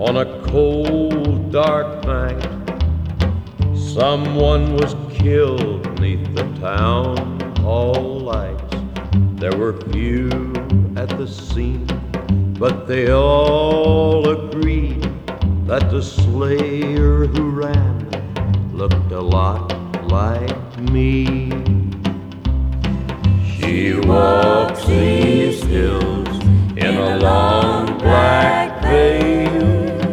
On a cold, dark night, someone was killed neath the town hall lights. There were few at the scene, but they all agreed that the slayer who ran looked a lot like me. She walks these hills in a long black veil.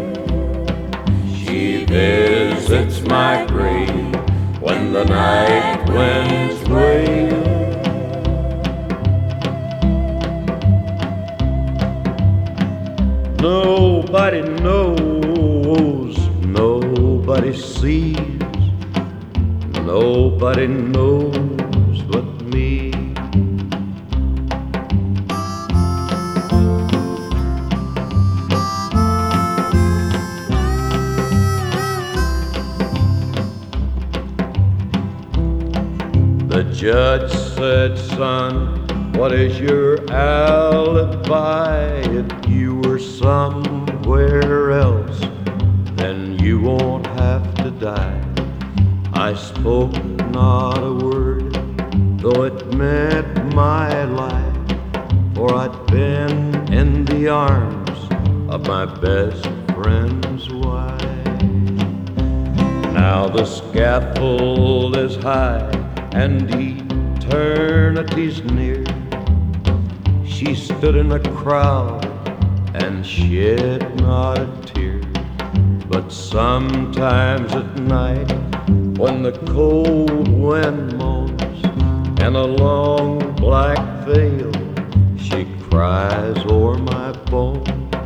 She visits my grave when the night winds wail. Nobody knows, nobody sees, nobody knows but me. The judge said, son, what is your alibi? If you were somewhere else, then you won't have to die. I spoke not a word, though it meant my life, for I'd been in the arms of my best friend's wife. Now the scaffold is high and eternity's near. She stood in a crowd and shed not a tear. But sometimes at night, when the cold wind moans and a long black veil, she cries o'er my bones.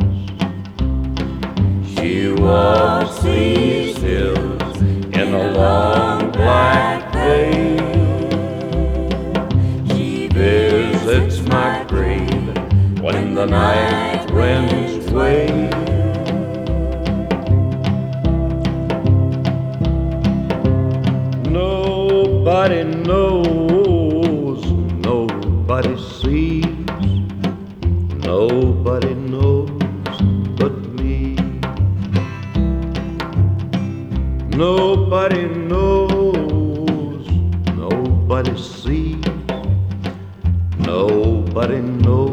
She walks these hills in a long black veil. She visits my grave when the night winds wail. Nobody knows, nobody sees, nobody knows but me. Nobody knows, nobody sees, nobody knows